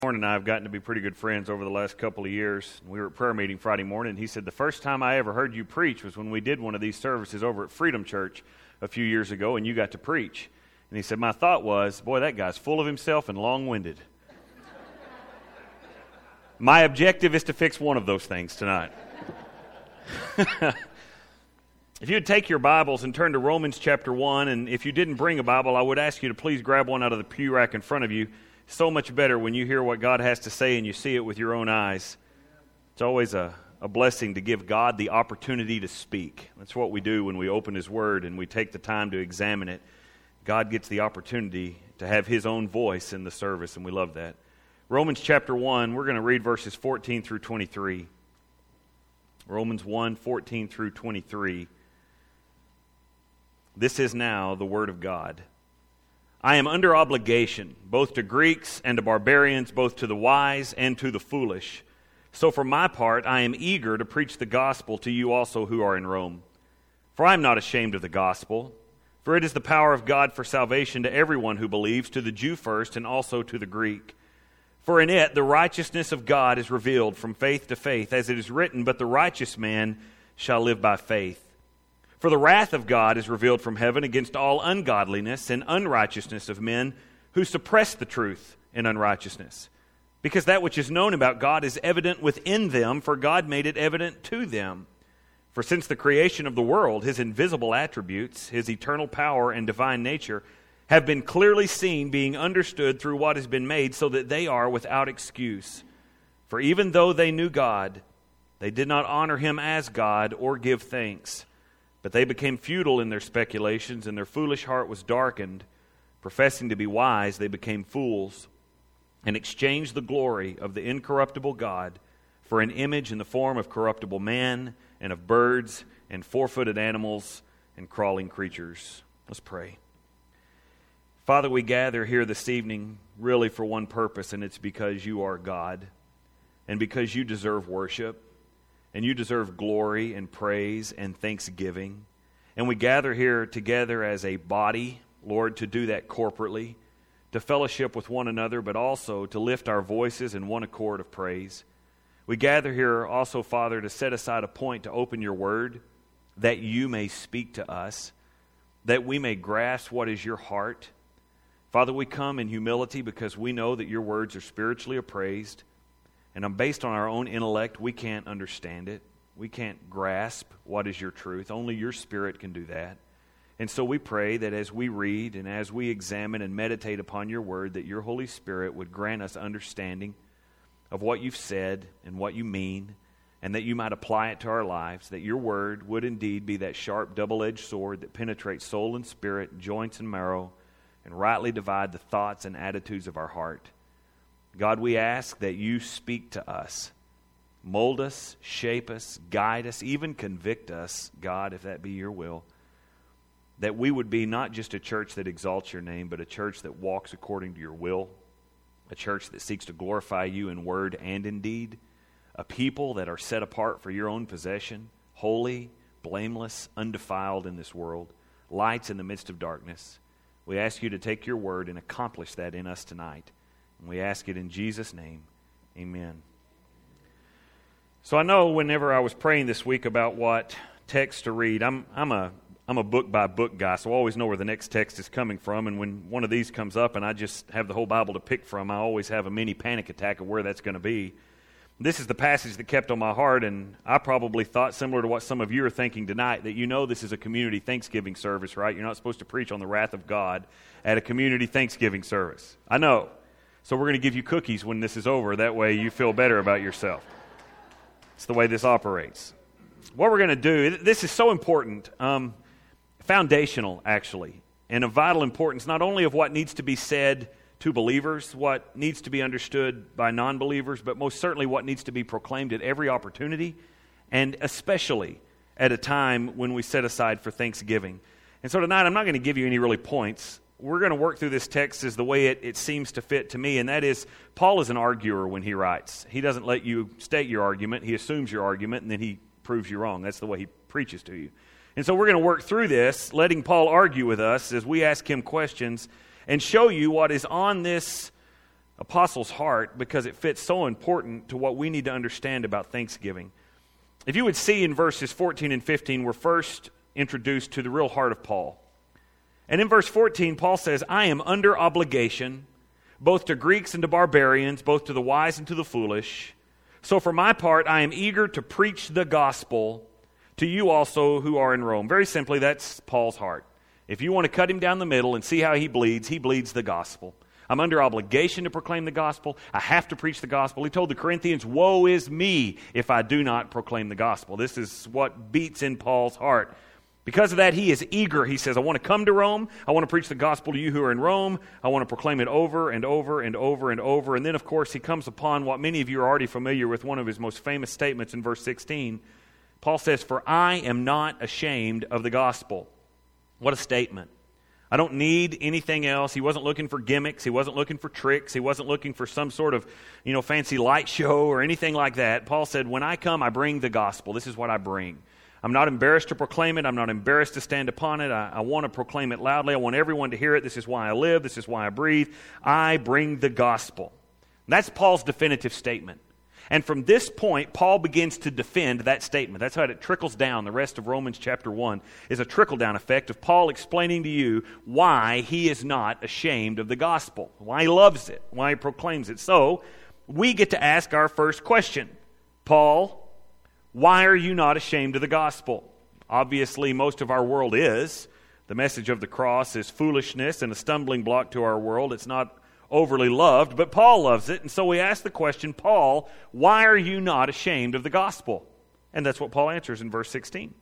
Warren and I have gotten to be pretty good friends over the last couple of years. We were at prayer meeting Friday morning, and he said, the first time I ever heard you preach was when we did one of these services over at Freedom Church a few years ago, and you got to preach. And he said, my thought was, boy, that guy's full of himself and long-winded. My objective is to fix one of those things tonight. If you would take your Bibles and turn to Romans chapter 1, and if you didn't bring a Bible, I would ask you to please grab one out of the pew rack in front of you. So much better when you hear what God has to say and you see it with your own eyes. It's always a blessing to give God the opportunity to speak. That's what we do when we open His Word and we take the time to examine it. God gets the opportunity to have His own voice in the service, and we love that. Romans chapter 1, we're going to read verses 14 through 23. Romans 1, 14 through 23. This is now the Word of God. I am under obligation, both to Greeks and to barbarians, both to the wise and to the foolish. So for my part, I am eager to preach the gospel to you also who are in Rome. For I am not ashamed of the gospel, for it is the power of God for salvation to everyone who believes, to the Jew first and also to the Greek. For in it the righteousness of God is revealed from faith to faith, as it is written, but the righteous man shall live by faith. For the wrath of God is revealed from heaven against all ungodliness and unrighteousness of men who suppress the truth in unrighteousness. Because that which is known about God is evident within them, for God made it evident to them. For since the creation of the world, His invisible attributes, His eternal power and divine nature, have been clearly seen, being understood through what has been made, so that they are without excuse. For even though they knew God, they did not honor Him as God or give thanks. But they became futile in their speculations, and their foolish heart was darkened. Professing to be wise, they became fools, and exchanged the glory of the incorruptible God for an image in the form of corruptible man, and of birds, and four-footed animals, and crawling creatures. Let's pray. Father, we gather here this evening really for one purpose, and it's because You are God, and because You deserve worship. And You deserve glory and praise and thanksgiving. And we gather here together as a body, Lord, to do that corporately, to fellowship with one another, but also to lift our voices in one accord of praise. We gather here also, Father, to set aside a point to open Your Word, that You may speak to us, that we may grasp what is Your heart. Father, we come in humility because we know that Your words are spiritually appraised. And based on our own intellect, we can't understand it. We can't grasp what is Your truth. Only Your Spirit can do that. And so we pray that as we read and as we examine and meditate upon Your Word, that Your Holy Spirit would grant us understanding of what You've said and what You mean, and that You might apply it to our lives, that Your Word would indeed be that sharp, double-edged sword that penetrates soul and spirit, joints and marrow, and rightly divide the thoughts and attitudes of our heart. God, we ask that You speak to us. Mold us, shape us, guide us, even convict us, God, if that be Your will. That we would be not just a church that exalts Your name, but a church that walks according to Your will. A church that seeks to glorify You in word and in deed. A people that are set apart for Your own possession, holy, blameless, undefiled in this world. Lights in the midst of darkness. We ask You to take Your word and accomplish that in us tonight. And we ask it in Jesus' name. Amen. So I know whenever I was praying this week about what text to read, I'm a book-by-book guy, so I always know where the next text is coming from. And when one of these comes up and I just have the whole Bible to pick from, I always have a mini panic attack of where that's going to be. This is the passage that kept on my heart, and I probably thought similar to what some of you are thinking tonight, that you know this is a community Thanksgiving service, right? You're not supposed to preach on the wrath of God at a community Thanksgiving service. I know. So we're going to give you cookies when this is over. That way you feel better about yourself. It's the way this operates. What we're going to do, this is so important, foundational actually, and of vital importance, not only of what needs to be said to believers, what needs to be understood by non-believers, but most certainly what needs to be proclaimed at every opportunity, and especially at a time when we set aside for Thanksgiving. And so tonight I'm not going to give you any really points. We're going to work through this text as the way it seems to fit to me, and that is, Paul is an arguer when he writes. He doesn't let you state your argument. He assumes your argument, and then he proves you wrong. That's the way he preaches to you. And so we're going to work through this, letting Paul argue with us as we ask him questions and show you what is on this apostle's heart because it fits so important to what we need to understand about Thanksgiving. If you would see in verses 14 and 15, we're first introduced to the real heart of Paul. And in verse 14, Paul says, I am under obligation, both to Greeks and to barbarians, both to the wise and to the foolish. So for my part, I am eager to preach the gospel to you also who are in Rome. Very simply, that's Paul's heart. If you want to cut him down the middle and see how he bleeds the gospel. I'm under obligation to proclaim the gospel. I have to preach the gospel. He told the Corinthians, woe is me if I do not proclaim the gospel. This is what beats in Paul's heart. Because of that, he is eager. He says, I want to come to Rome. I want to preach the gospel to you who are in Rome. I want to proclaim it over and over and over and over. And then, of course, he comes upon what many of you are already familiar with, one of his most famous statements in verse 16. Paul says, for I am not ashamed of the gospel. What a statement. I don't need anything else. He wasn't looking for gimmicks. He wasn't looking for tricks. He wasn't looking for some sort of, fancy light show or anything like that. Paul said, when I come, I bring the gospel. This is what I bring. I'm not embarrassed to proclaim it. I'm not embarrassed to stand upon it. I want to proclaim it loudly. I want everyone to hear it. This is why I live. This is why I breathe. I bring the gospel. That's Paul's definitive statement. And from this point, Paul begins to defend that statement. That's how it trickles down. The rest of Romans chapter 1 is a trickle-down effect of Paul explaining to you why he is not ashamed of the gospel, why he loves it, why he proclaims it. So, we get to ask our first question. Paul, why are you not ashamed of the gospel? Obviously, most of our world is. The message of the cross is foolishness and a stumbling block to our world. It's not overly loved, but Paul loves it. And so we ask the question, Paul, why are you not ashamed of the gospel? And that's what Paul answers in verse 16.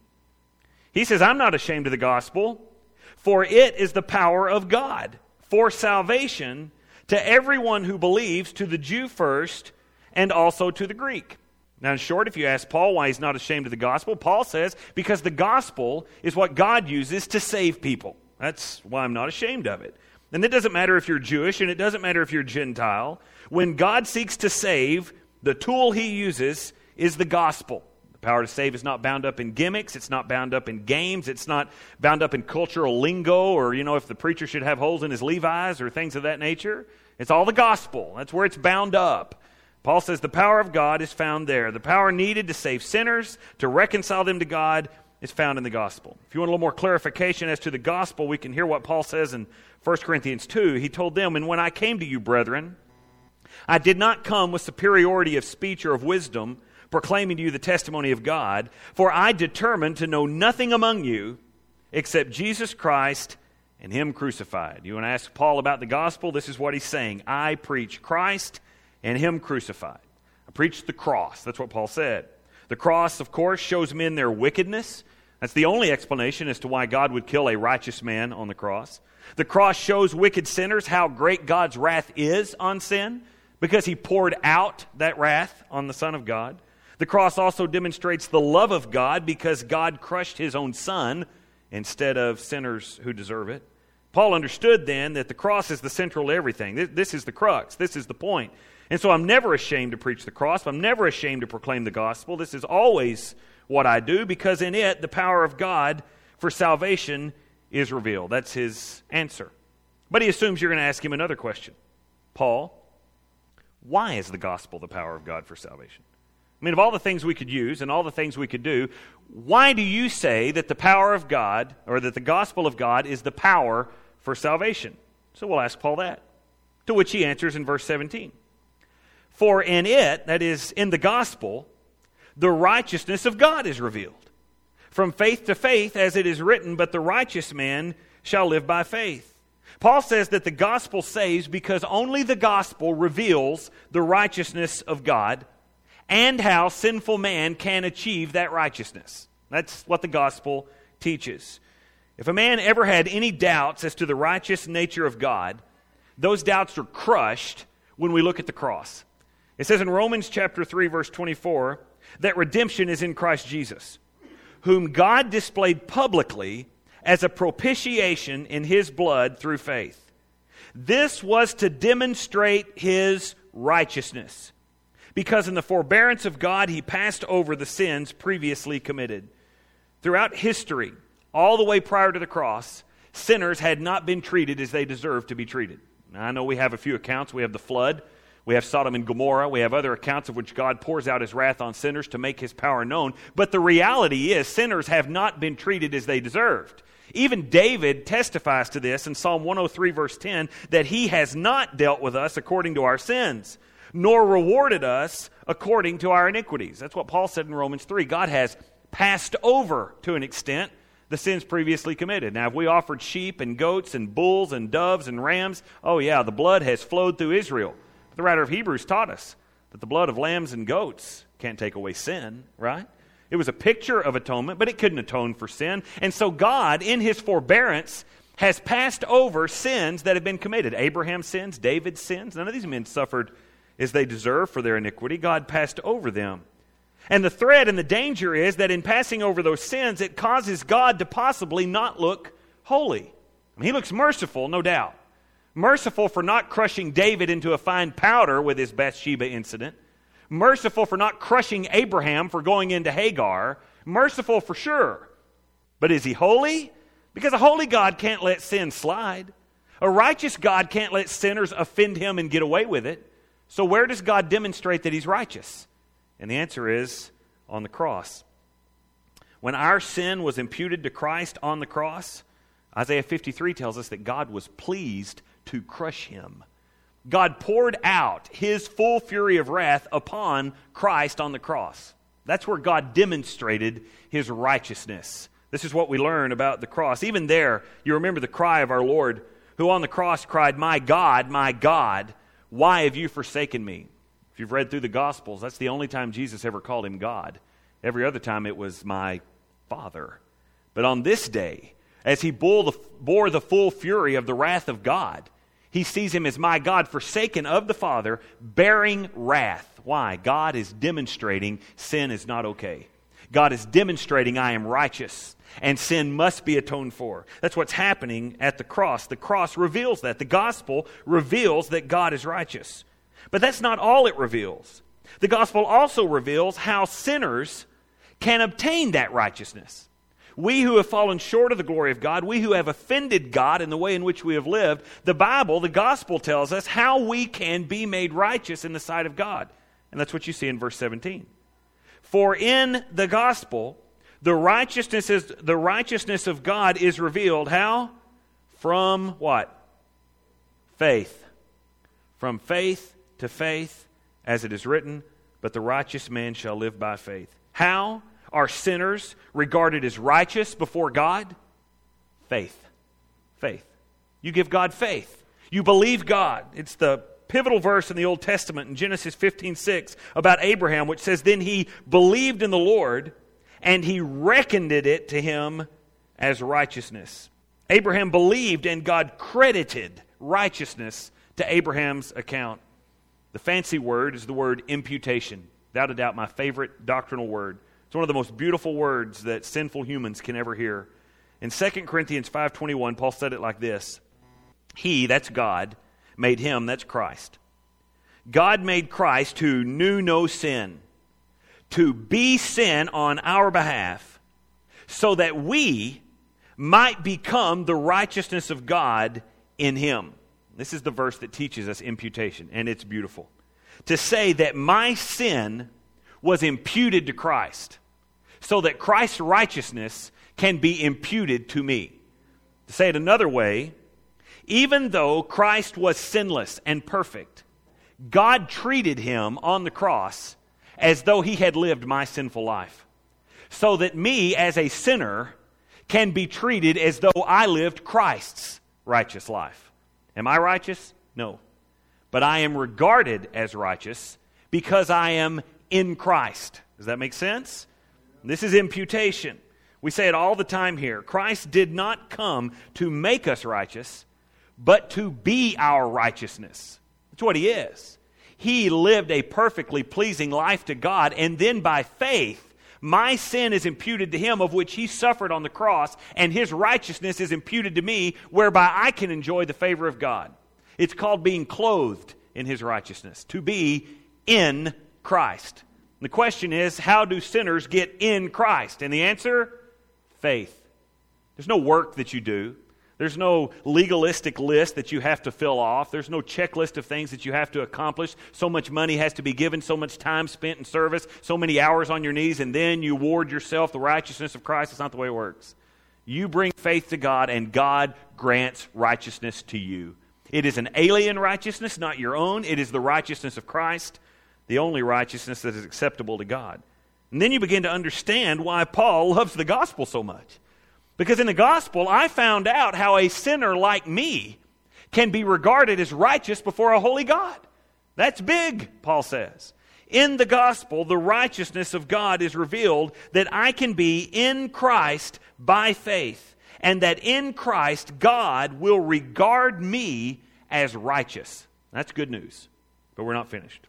He says, I'm not ashamed of the gospel, for it is the power of God for salvation to everyone who believes, to the Jew first, and also to the Greek. Now, in short, if you ask Paul why he's not ashamed of the gospel, Paul says, because the gospel is what God uses to save people. That's why I'm not ashamed of it. And it doesn't matter if you're Jewish, and it doesn't matter if you're Gentile. When God seeks to save, the tool he uses is the gospel. The power to save is not bound up in gimmicks. It's not bound up in games. It's not bound up in cultural lingo or, if the preacher should have holes in his Levi's or things of that nature. It's all the gospel. That's where it's bound up. Paul says the power of God is found there. The power needed to save sinners, to reconcile them to God, is found in the gospel. If you want a little more clarification as to the gospel, we can hear what Paul says in 1 Corinthians 2. He told them, and when I came to you, brethren, I did not come with superiority of speech or of wisdom, proclaiming to you the testimony of God, for I determined to know nothing among you except Jesus Christ and Him crucified. You want to ask Paul about the gospel? This is what he's saying. I preach Christ and Him crucified. I preach the cross. That's what Paul said. The cross, of course, shows men their wickedness. That's the only explanation as to why God would kill a righteous man on the cross. The cross shows wicked sinners how great God's wrath is on sin because He poured out that wrath on the Son of God. The cross also demonstrates the love of God because God crushed His own Son instead of sinners who deserve it. Paul understood then that the cross is the central to everything. This is the crux. This is the point. And so I'm never ashamed to preach the cross. I'm never ashamed to proclaim the gospel. This is always what I do because in it, the power of God for salvation is revealed. That's his answer. But he assumes you're going to ask him another question. Paul, why is the gospel the power of God for salvation? I mean, of all the things we could use and all the things we could do, why do you say that the power of God, or that the gospel of God is the power for salvation? So we'll ask Paul that. To which he answers in verse 17. For in it, that is, in the gospel, the righteousness of God is revealed. From faith to faith, as it is written, but the righteous man shall live by faith. Paul says that the gospel saves because only the gospel reveals the righteousness of God and how sinful man can achieve that righteousness. That's what the gospel teaches. If a man ever had any doubts as to the righteous nature of God, those doubts are crushed when we look at the cross. It says in Romans chapter 3, verse 24, that redemption is in Christ Jesus, whom God displayed publicly as a propitiation in His blood through faith. This was to demonstrate His righteousness, because in the forbearance of God He passed over the sins previously committed. Throughout history, all the way prior to the cross, sinners had not been treated as they deserved to be treated. Now, I know we have a few accounts. We have the flood We have Sodom and Gomorrah. We have other accounts of which God pours out his wrath on sinners to make his power known. But the reality is sinners have not been treated as they deserved. Even David testifies to this in Psalm 103 verse 10, that he has not dealt with us according to our sins, nor rewarded us according to our iniquities. That's what Paul said in Romans 3. God has passed over, to an extent, the sins previously committed. Now, if we offered sheep and goats and bulls and doves and rams, oh yeah, the blood has flowed through Israel. The writer of Hebrews taught us that the blood of lambs and goats can't take away sin, right? It was a picture of atonement, but it couldn't atone for sin. And so God, in his forbearance, has passed over sins that have been committed. Abraham's sins, David's sins. None of these men suffered as they deserved for their iniquity. God passed over them. And the threat and the danger is that in passing over those sins, it causes God to possibly not look holy. I mean, he looks merciful, no doubt. Merciful for not crushing David into a fine powder with his Bathsheba incident. Merciful for not crushing Abraham for going into Hagar. Merciful for sure. But is he holy? Because a holy God can't let sin slide. A righteous God can't let sinners offend him and get away with it. So where does God demonstrate that he's righteous? And the answer is on the cross. When our sin was imputed to Christ on the cross, Isaiah 53 tells us that God was pleased to crush him. God poured out his full fury of wrath upon Christ on the cross. That's where God demonstrated his righteousness. This is what we learn about the cross. Even there, you remember the cry of our Lord, who on the cross cried, my God, why have you forsaken me?" If you've read through the Gospels, that's the only time Jesus ever called him God. Every other time it was my Father. But on this day, as he bore the full fury of the wrath of God, he sees him as my God, forsaken of the Father, bearing wrath. Why? God is demonstrating sin is not okay. God is demonstrating I am righteous, and sin must be atoned for. That's what's happening at the cross. The cross reveals that. The gospel reveals that God is righteous. But that's not all it reveals. The gospel also reveals how sinners can obtain that righteousness. We who have fallen short of the glory of God, we who have offended God in the way in which we have lived, the Bible, the gospel tells us how we can be made righteous in the sight of God. And that's what you see in verse 17. For in the gospel, the righteousness of God is revealed. How? From what? Faith. From faith to faith, as it is written, but the righteous man shall live by faith. How are sinners regarded as righteous before God? Faith. Faith. You give God faith. You believe God. It's the pivotal verse in the Old Testament in Genesis 15:6 about Abraham, which says, "Then he believed in the Lord, and he reckoned it to him as righteousness." Abraham believed, and God credited righteousness to Abraham's account. The fancy word is the word imputation. Without a doubt, my favorite doctrinal word. It's one of the most beautiful words that sinful humans can ever hear. In 2 Corinthians 5:21, Paul said it like this: "He," that's God, "made him," that's Christ. God made Christ, who knew no sin, to be sin on our behalf, so that we might become the righteousness of God in him. This is the verse that teaches us imputation, and it's beautiful. To say that my sin was imputed to Christ, so that Christ's righteousness can be imputed to me. To say it another way, even though Christ was sinless and perfect, God treated him on the cross as though he had lived my sinful life, so that me as a sinner can be treated as though I lived Christ's righteous life. Am I righteous? No. But I am regarded as righteous because I am in Christ. Does that make sense? This is imputation. We say it all the time here. Christ did not come to make us righteous, but to be our righteousness. That's what he is. He lived a perfectly pleasing life to God, and then by faith, my sin is imputed to him, of which he suffered on the cross, and his righteousness is imputed to me, whereby I can enjoy the favor of God. It's called being clothed in his righteousness, to be in Christ. The question is, how do sinners get in Christ? And the answer? Faith. There's no work that you do. There's no legalistic list that you have to fill off. There's no checklist of things that you have to accomplish. So much money has to be given, so much time spent in service, so many hours on your knees, and then you award yourself the righteousness of Christ. It's not the way it works. You bring faith to God, and God grants righteousness to you. It is an alien righteousness, not your own. It is the righteousness of Christ, the only righteousness that is acceptable to God. And then you begin to understand why Paul loves the gospel so much. Because in the gospel, I found out how a sinner like me can be regarded as righteous before a holy God. That's big, Paul says. In the gospel, the righteousness of God is revealed that I can be in Christ by faith, and that in Christ God will regard me as righteous. That's good news, but we're not finished.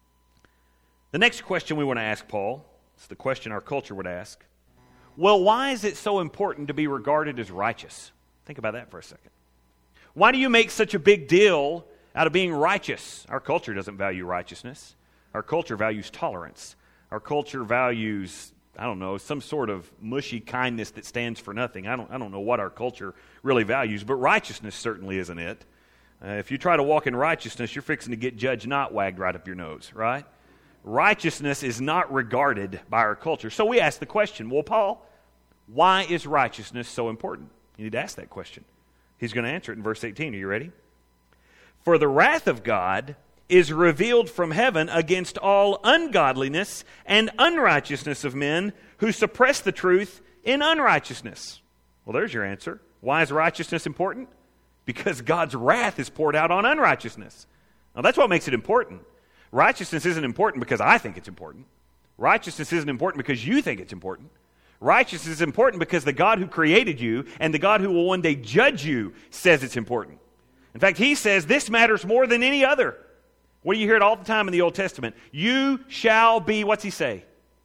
The next question we want to ask Paul, it's the question our culture would ask. Well, why is it so important to be regarded as righteous? Think about that for a second. Why do you make such a big deal out of being righteous? Our culture doesn't value righteousness. Our culture values tolerance. Our culture values, some sort of mushy kindness that stands for nothing. I don't know what our culture really values, but righteousness certainly isn't it. If you try to walk in righteousness, you're fixing to get judge not wagged right up your nose, right? Righteousness is not regarded by our culture. So we ask the question, well, Paul, why is righteousness so important? You need to ask that question. He's going to answer it in verse 18. Are you ready? For the wrath of God is revealed from heaven against all ungodliness and unrighteousness of men who suppress the truth in unrighteousness. Well, there's your answer. Why is righteousness important? Because God's wrath is poured out on unrighteousness. Now, that's what makes it important. Righteousness isn't important because I think it's important. Righteousness isn't important because you think it's important. Righteousness is important because the God who created you and the God who will one day judge you says it's important. In fact, he says this matters more than any other. What do you hear it all the time in the Old Testament? You shall be, what's he say?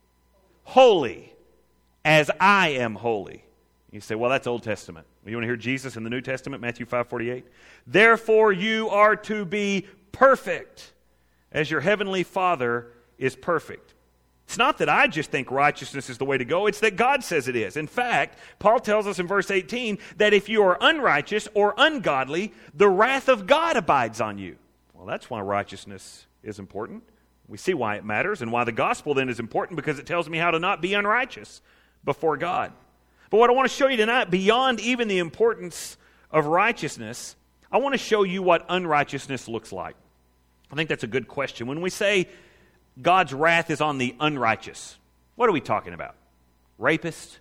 Holy, as I am holy. You say, well, that's Old Testament. You want to hear Jesus in the New Testament, Matthew 5:48? Therefore you are to be perfect, as your heavenly Father is perfect. It's not that I just think righteousness is the way to go. It's that God says it is. In fact, Paul tells us in verse 18 that if you are unrighteous or ungodly, the wrath of God abides on you. Well, that's why righteousness is important. We see why it matters and why the gospel then is important, because it tells me how to not be unrighteous before God. But what I want to show you tonight, beyond even the importance of righteousness, I want to show you what unrighteousness looks like. I think that's a good question. When we say God's wrath is on the unrighteous, what are we talking about? Rapists,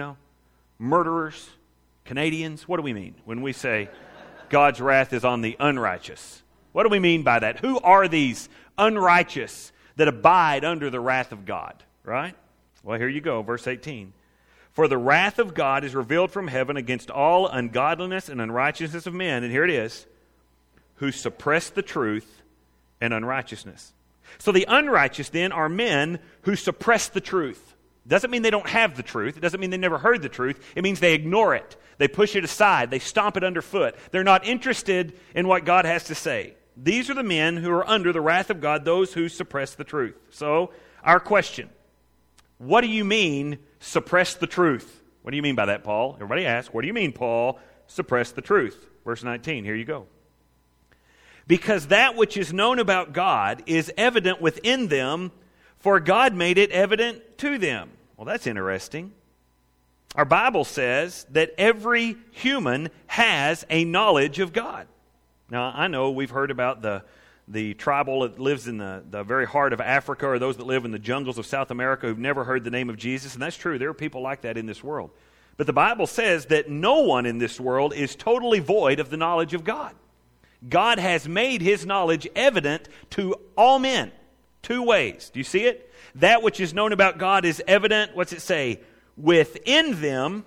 murderers, Canadians? What do we mean when we say God's wrath is on the unrighteous? What do we mean by that? Who are these unrighteous that abide under the wrath of God, right? Well, here you go, verse 18. For the wrath of God is revealed from heaven against all ungodliness and unrighteousness of men, and here it is, who suppress the truth and unrighteousness. So the unrighteous then are men who suppress the truth. Doesn't mean they don't have the truth. It doesn't mean they never heard the truth. It means they ignore it. They push it aside. They stomp it underfoot. They're not interested in what God has to say. These are the men who are under the wrath of God, those who suppress the truth. So, our question, what do you mean, suppress the truth? What do you mean by that, Paul? Everybody asks, what do you mean, Paul, suppress the truth? Verse 19, here you go. Because that which is known about God is evident within them, for God made it evident to them. Well, that's interesting. Our Bible says that every human has a knowledge of God. Now, I know we've heard about the tribal that lives in the very heart of Africa, or those that live in the jungles of South America who've never heard the name of Jesus, and that's true. There are people like that in this world. But the Bible says that no one in this world is totally void of the knowledge of God. God has made His knowledge evident to all men. Two ways. Do you see it? That which is known about God is evident, what's it say? Within them,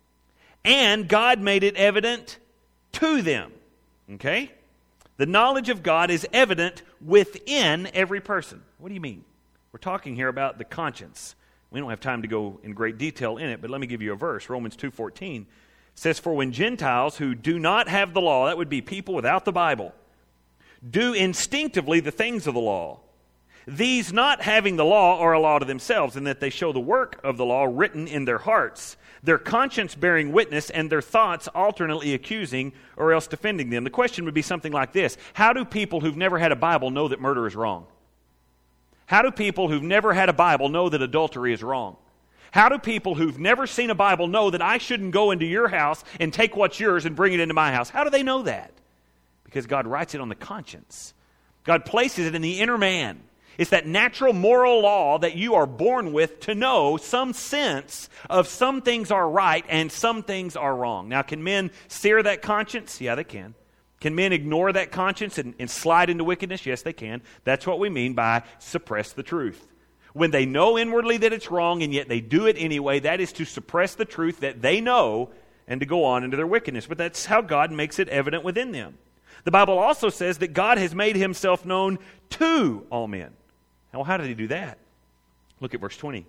and God made it evident to them. Okay? The knowledge of God is evident within every person. What do you mean? We're talking here about the conscience. We don't have time to go in great detail in it, but let me give you a verse. Romans 2:14 says, for when Gentiles who do not have the law, that would be people without the Bible, do instinctively the things of the law, These not having the law are a law to themselves, in that they show the work of the law written in their hearts, their conscience bearing witness, and their thoughts alternately accusing or else defending them. The question would be something like this: how do people who've never had a Bible know that murder is wrong? How do people who've never had a Bible know that adultery is wrong? How do people who've never seen a Bible know that I shouldn't go into your house and take what's yours and bring it into my house? How do they know that? Because God writes it on the conscience. God places it in the inner man. It's that natural moral law that you are born with to know some sense of some things are right and some things are wrong. Now, can men sear that conscience? Yeah, they can. Can men ignore that conscience and slide into wickedness? Yes, they can. That's what we mean by suppress the truth. When they know inwardly that it's wrong and yet they do it anyway, that is to suppress the truth that they know and to go on into their wickedness. But that's how God makes it evident within them. The Bible also says that God has made himself known to all men. Well, how did he do that? Look at verse 20.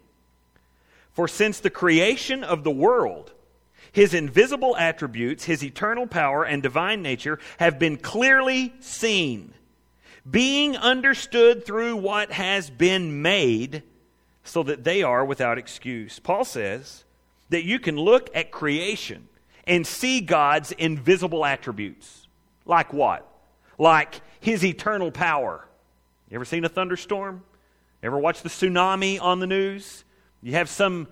For since the creation of the world, his invisible attributes, his eternal power and divine nature have been clearly seen, being understood through what has been made, so that they are without excuse. Paul says that you can look at creation and see God's invisible attributes. Like what? Like his eternal power. You ever seen a thunderstorm? Ever watch the tsunami on the news? You have some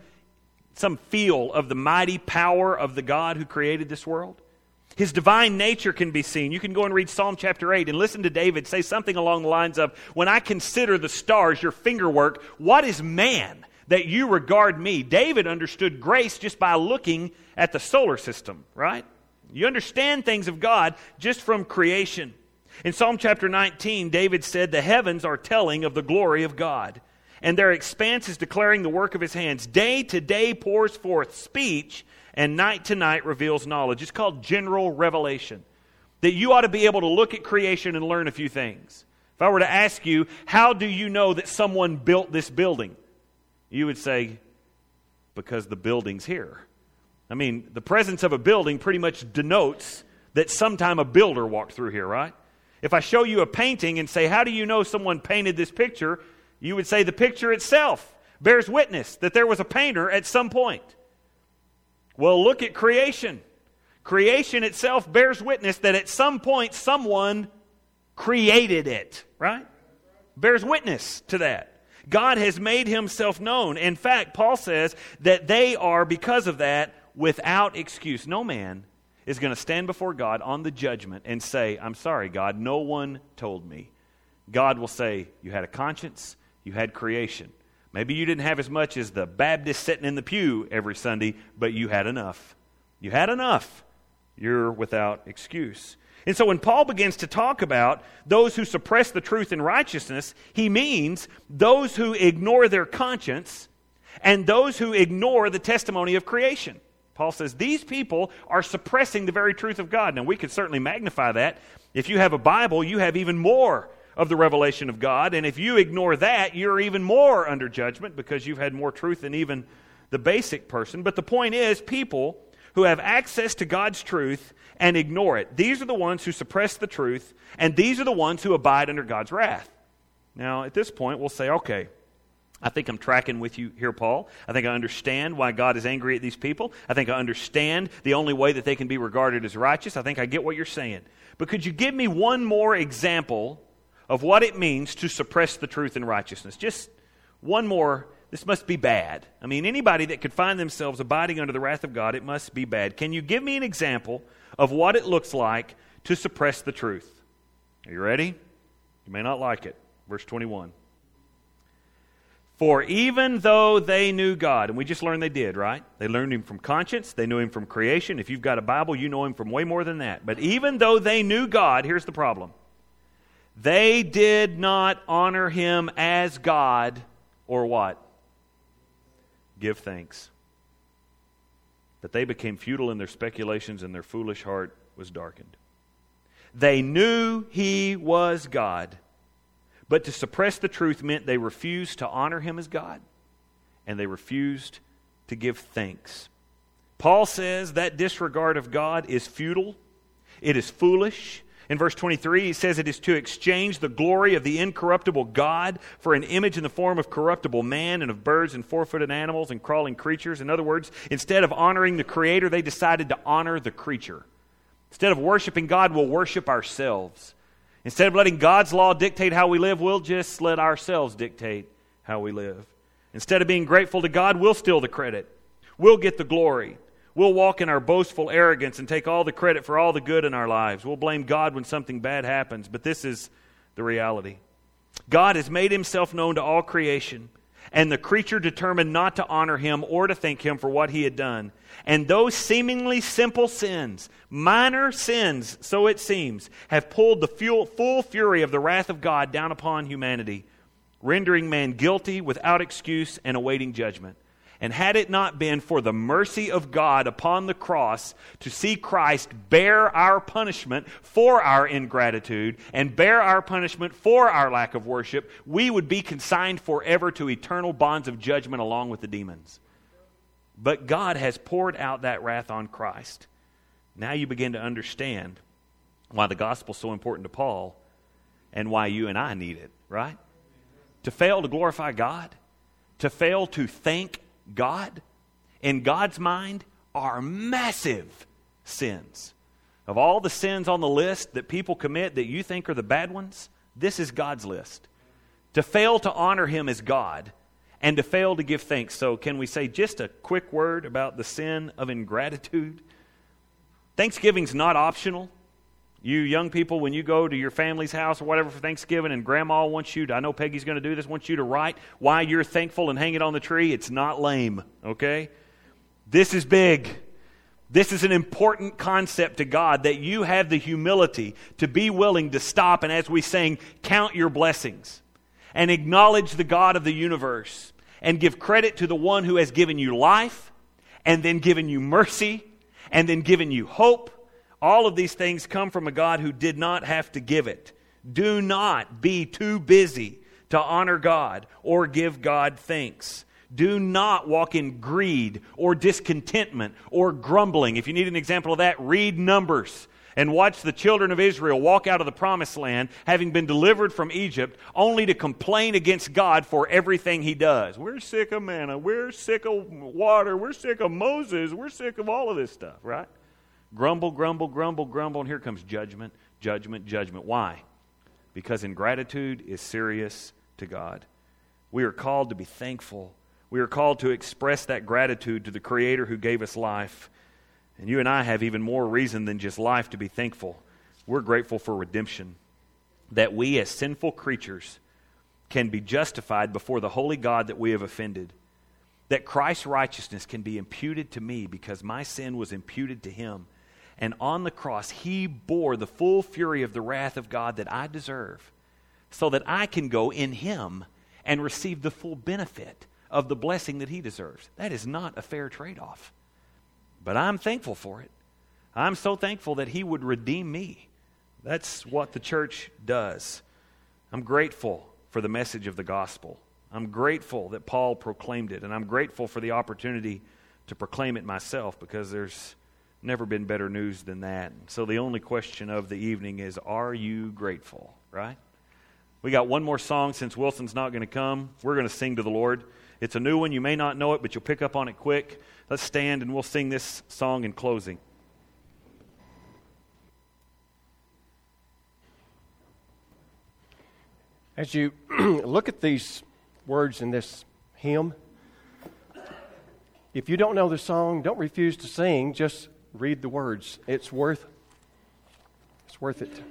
feel of the mighty power of the God who created this world. His divine nature can be seen. You can go and read Psalm chapter 8 and listen to David say something along the lines of, when I consider the stars, your fingerwork, what is man that you regard me? David understood grace just by looking at the solar system, right? You understand things of God just from creation. In Psalm chapter 19, David said, the heavens are telling of the glory of God, and their expanse is declaring the work of his hands. Day to day pours forth speech, and night to night reveals knowledge. It's called general revelation. That you ought to be able to look at creation and learn a few things. If I were to ask you, how do you know that someone built this building? You would say, because the building's here. I mean, the presence of a building pretty much denotes that sometime a builder walked through here, right? If I show you a painting and say, how do you know someone painted this picture? You would say the picture itself bears witness that there was a painter at some point. Well, look at creation. Creation itself bears witness that at some point someone created it, right? Bears witness to that. God has made himself known. In fact, Paul says that they are, because of that, without excuse. No man is going to stand before God on the judgment and say, I'm sorry, God, no one told me. God will say, you had a conscience, you had creation. Maybe you didn't have as much as the Baptist sitting in the pew every Sunday, but you had enough. You had enough. You're without excuse. And so when Paul begins to talk about those who suppress the truth in righteousness, he means those who ignore their conscience and those who ignore the testimony of creation. Paul says these people are suppressing the very truth of God. Now, we could certainly magnify that. If you have a Bible, you have even more of the revelation of God. And if you ignore that, you're even more under judgment because you've had more truth than even the basic person. But the point is, people who have access to God's truth and ignore it, these are the ones who suppress the truth, and these are the ones who abide under God's wrath. Now, at this point, we'll say, okay, I think I'm tracking with you here, Paul. I think I understand why God is angry at these people. I think I understand the only way that they can be regarded as righteous. I think I get what you're saying. But could you give me one more example of what it means to suppress the truth in righteousness? Just one more. This must be bad. I mean, anybody that could find themselves abiding under the wrath of God, it must be bad. Can you give me an example of what it looks like to suppress the truth? Are you ready? You may not like it. Verse 21. For even though they knew God, and we just learned they did, right? They learned him from conscience. They knew him from creation. If you've got a Bible, you know him from way more than that. But even though they knew God, here's the problem. They did not honor him as God, or what? Give thanks. But they became futile in their speculations, and their foolish heart was darkened. They knew he was God. But to suppress the truth meant they refused to honor him as God, and they refused to give thanks. Paul says that disregard of God is futile, it is foolish, In verse 23, he says it is to exchange the glory of the incorruptible God for an image in the form of corruptible man and of birds and four-footed animals and crawling creatures. In other words, instead of honoring the Creator, they decided to honor the creature. Instead of worshiping God, we'll worship ourselves. Instead of letting God's law dictate how we live, we'll just let ourselves dictate how we live. Instead of being grateful to God, we'll steal the credit. We'll get the glory. We'll walk in our boastful arrogance and take all the credit for all the good in our lives. We'll blame God when something bad happens, but this is the reality. God has made himself known to all creation, and the creature determined not to honor him or to thank him for what he had done. And those seemingly simple sins, minor sins, so it seems, have pulled the full fury of the wrath of God down upon humanity, rendering man guilty without excuse and awaiting judgment. And had it not been for the mercy of God upon the cross to see Christ bear our punishment for our ingratitude and bear our punishment for our lack of worship, we would be consigned forever to eternal bonds of judgment along with the demons. But God has poured out that wrath on Christ. Now you begin to understand why the gospel is so important to Paul and why you and I need it, right? To fail to glorify God, to fail to thank God, in God's mind, are massive sins. Of all the sins on the list that people commit that you think are the bad ones, this is God's list. To fail to honor him as God and to fail to give thanks. So can we say just a quick word about the sin of ingratitude? Thanksgiving's not optional. You young people, when you go to your family's house or whatever for Thanksgiving and Grandma wants you to, I know Peggy's going to do this, wants you to write why you're thankful and hang it on the tree, it's not lame, okay? This is big. This is an important concept to God, that you have the humility to be willing to stop and, as we sing, count your blessings and acknowledge the God of the universe and give credit to the one who has given you life and then given you mercy and then given you hope. All of these things come from a God who did not have to give it. Do not be too busy to honor God or give God thanks. Do not walk in greed or discontentment or grumbling. If you need an example of that, read Numbers and watch the children of Israel walk out of the promised land, having been delivered from Egypt, only to complain against God for everything he does. We're sick of manna. We're sick of water. We're sick of Moses. We're sick of all of this stuff, right? Grumble, grumble, grumble, grumble, and here comes judgment, judgment, judgment. Why? Because ingratitude is serious to God. We are called to be thankful. We are called to express that gratitude to the Creator who gave us life. And you and I have even more reason than just life to be thankful. We're grateful for redemption. That we as sinful creatures can be justified before the holy God that we have offended. That Christ's righteousness can be imputed to me because my sin was imputed to him. And on the cross, he bore the full fury of the wrath of God that I deserve, so that I can go in him and receive the full benefit of the blessing that he deserves. That is not a fair trade-off. But I'm thankful for it. I'm so thankful that he would redeem me. That's what the church does. I'm grateful for the message of the gospel. I'm grateful that Paul proclaimed it, and I'm grateful for the opportunity to proclaim it myself, because there's never been better news than that. So the only question of the evening is, are you grateful, right? We got one more song since Wilson's not going to come. We're going to sing to the Lord. It's a new one. You may not know it, but you'll pick up on it quick. Let's stand and we'll sing this song in closing. As you look at these words in this hymn, if you don't know the song, don't refuse to sing. Just read the words. It's worth it.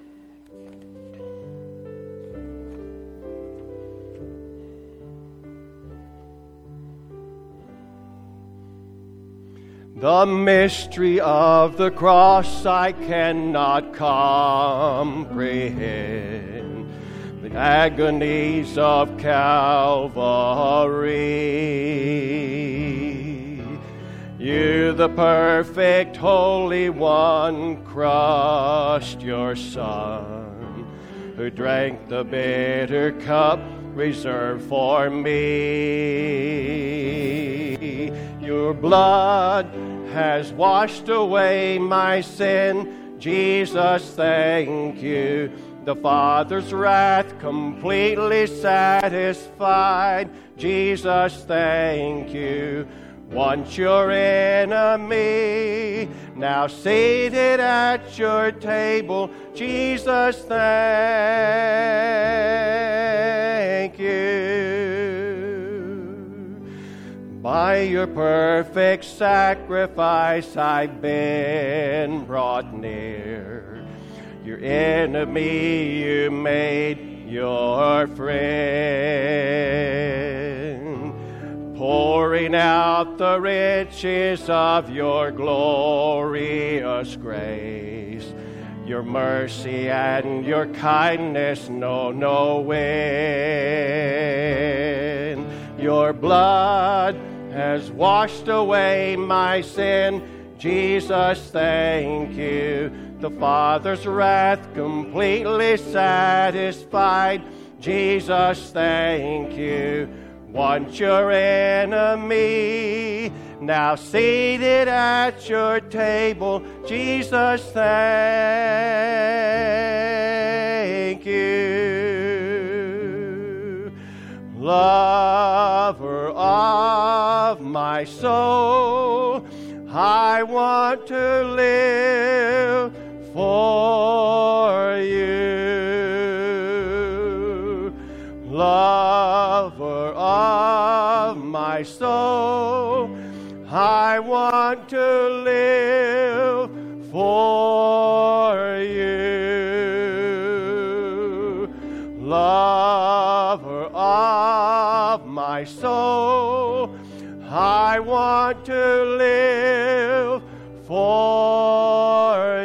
The mystery of the cross I cannot comprehend. The agonies of Calvary. You, the perfect Holy One, crushed your Son, who drank the bitter cup reserved for me. Your blood has washed away my sin. Jesus, thank you. The Father's wrath completely satisfied. Jesus, thank you. Once your enemy, now seated at your table. Jesus, thank you. By your perfect sacrifice I've been brought near. Your enemy you made your friend, pouring out the riches of your glorious grace. Your mercy and your kindness know no end. Your blood has washed away my sin. Jesus, thank you. The Father's wrath completely satisfied. Jesus, thank you. Once your enemy, now seated at your table. Jesus, thank you. Lover of my soul, I want to live for you. Lover of my soul, I want to live for you. Lover of my soul, I want to live for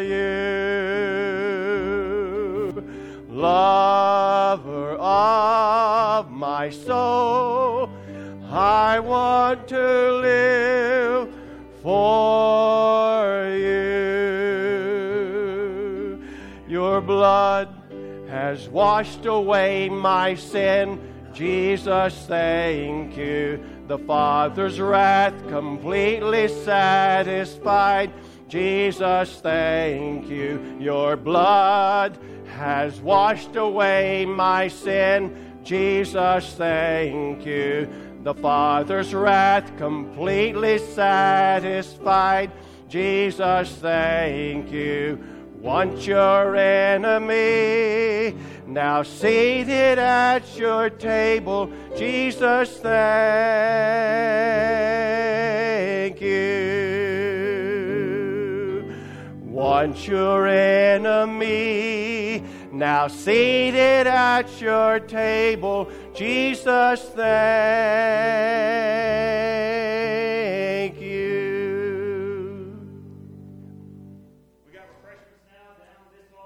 you. Lover of my soul, I want to live for you. Your blood has washed away my sin. Jesus, thank you. The Father's wrath completely satisfied. Jesus, thank you. Your blood has washed away my sin. Jesus, thank you. The Father's wrath completely satisfied. Jesus, thank you. Once your enemy, now seated at your table. Jesus, thank you. Once your enemy, now seated at your table. Jesus, thank